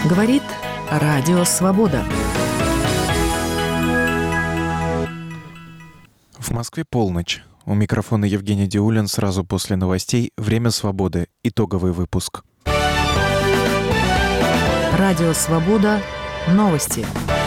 Говорит Радио Свобода. В Москве полночь. У микрофона Евгений Диулин. Сразу после новостей «Время свободы». Итоговый выпуск. Радио Свобода. Новости.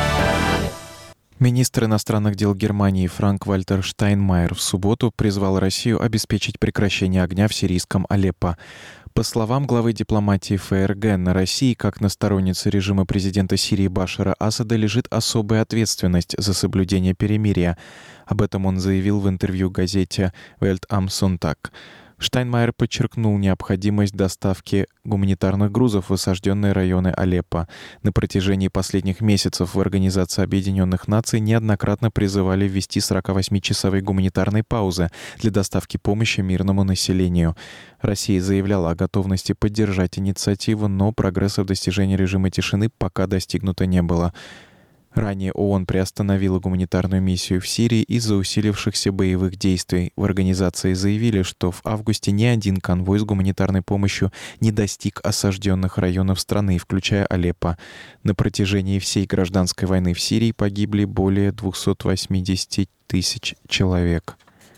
Министр иностранных дел Германии Франк-Вальтер Штайнмайер в субботу призвал Россию обеспечить прекращение огня в сирийском Алеппо. По словам главы дипломатии ФРГ, на России, как на стороннице режима президента Сирии Башара Асада, лежит особая ответственность за соблюдение перемирия. Об этом он заявил в интервью газете «Welt am Sonntag». Штайнмайер подчеркнул необходимость доставки гуманитарных грузов в осажденные районы Алеппо. На протяжении последних месяцев в Организации Объединенных Наций неоднократно призывали ввести 48-часовые гуманитарные паузы для доставки помощи мирному населению. Россия заявляла о готовности поддержать инициативу, но прогресса в достижении режима тишины пока достигнуто не было. Ранее ООН приостановила гуманитарную миссию в Сирии из-за усилившихся боевых действий. В организации заявили, что в августе ни один конвой с гуманитарной помощью не достиг осажденных районов страны, включая Алеппо. На протяжении всей гражданской войны в Сирии погибли более 280 тысяч человек.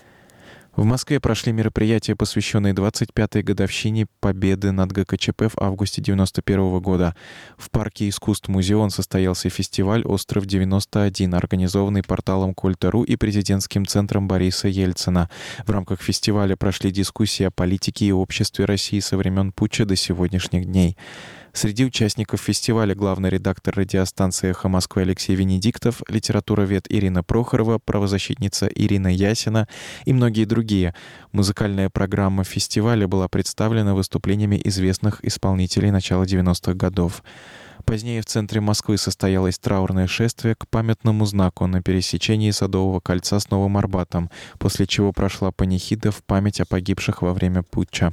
В Москве прошли мероприятия, посвященные 25-й годовщине победы над ГКЧП в августе 1991 года. В парке искусств «Музеон» состоялся фестиваль «Остров-91», организованный порталом Кольта.ру и президентским центром Бориса Ельцина. В рамках фестиваля прошли дискуссии о политике и обществе России со времен путча до сегодняшних дней. Среди участников фестиваля главный редактор радиостанции «Эхо Москвы» Алексей Венедиктов, литературовед Ирина Прохорова, правозащитница Ирина Ясина и многие другие. Музыкальная программа фестиваля была представлена выступлениями известных исполнителей начала 90-х годов. Позднее в центре Москвы состоялось траурное шествие к памятному знаку на пересечении Садового кольца с Новым Арбатом, после чего прошла панихида в память о погибших во время путча.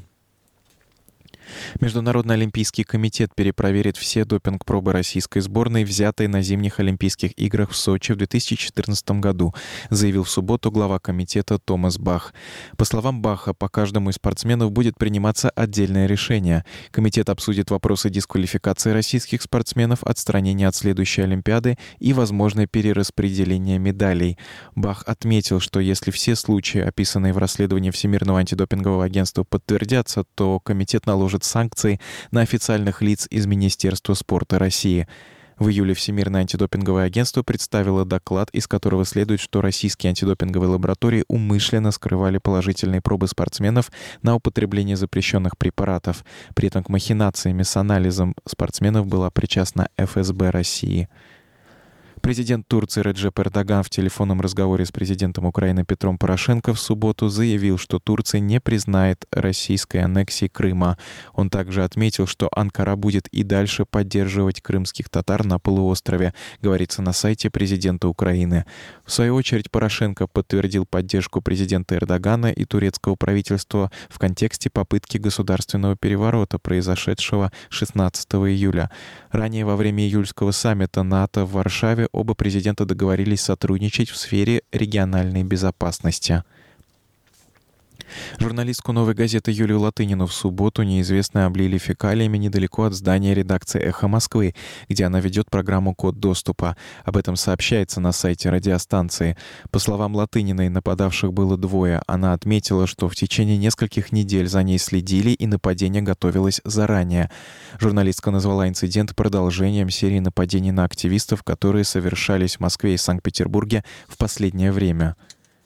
Международный олимпийский комитет перепроверит все допинг-пробы российской сборной, взятые на зимних Олимпийских играх в Сочи в 2014 году, заявил в субботу глава комитета Томас Бах. По словам Баха, по каждому из спортсменов будет приниматься отдельное решение. Комитет обсудит вопросы дисквалификации российских спортсменов, отстранения от следующей Олимпиады и возможное перераспределение медалей. Бах отметил, что если все случаи, описанные в расследовании Всемирного антидопингового агентства, подтвердятся, то комитет наложит санкции на официальных лиц из Министерства спорта России. В июле Всемирное антидопинговое агентство представило доклад, из которого следует, что российские антидопинговые лаборатории умышленно скрывали положительные пробы спортсменов на употребление запрещенных препаратов. При этом к махинациями с анализом спортсменов была причастна ФСБ России. Президент Турции Реджеп Эрдоган в телефонном разговоре с президентом Украины Петром Порошенко в субботу заявил, что Турция не признает российской аннексии Крыма. Он также отметил, что Анкара будет и дальше поддерживать крымских татар на полуострове, говорится на сайте президента Украины. В свою очередь Порошенко подтвердил поддержку президента Эрдогана и турецкого правительства в контексте попытки государственного переворота, произошедшего 16 июля. Ранее во время июльского саммита НАТО в Варшаве оба президента договорились сотрудничать в сфере региональной безопасности. Журналистку «Новой газеты» Юлию Латынину в субботу неизвестные облили фекалиями недалеко от здания редакции «Эхо Москвы», где она ведет программу «Код доступа». Об этом сообщается на сайте радиостанции. По словам Латыниной, нападавших было двое. Она отметила, что в течение нескольких недель за ней следили и нападение готовилось заранее. Журналистка назвала инцидент продолжением серии нападений на активистов, которые совершались в Москве и Санкт-Петербурге в последнее время.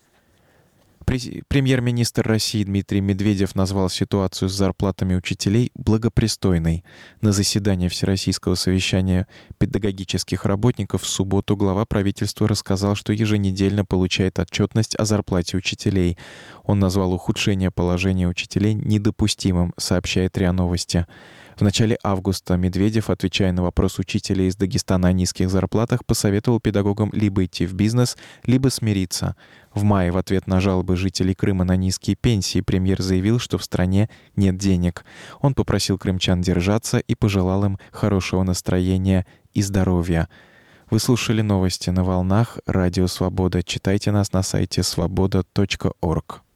Премьер-министр России Дмитрий Медведев назвал ситуацию с зарплатами учителей благопристойной. На заседании Всероссийского совещания педагогических работников в субботу глава правительства рассказал, что еженедельно получает отчетность о зарплате учителей. Он назвал ухудшение положения учителей недопустимым, сообщает РИА Новости. В начале августа Медведев, отвечая на вопрос учителей из Дагестана о низких зарплатах, посоветовал педагогам либо идти в бизнес, либо смириться. В мае в ответ на жалобы жителей Крыма на низкие пенсии премьер заявил, что в стране нет денег. Он попросил крымчан держаться и пожелал им хорошего настроения и здоровья. Вы слушали новости на волнах Радио Свобода. Читайте нас на сайте svoboda.org.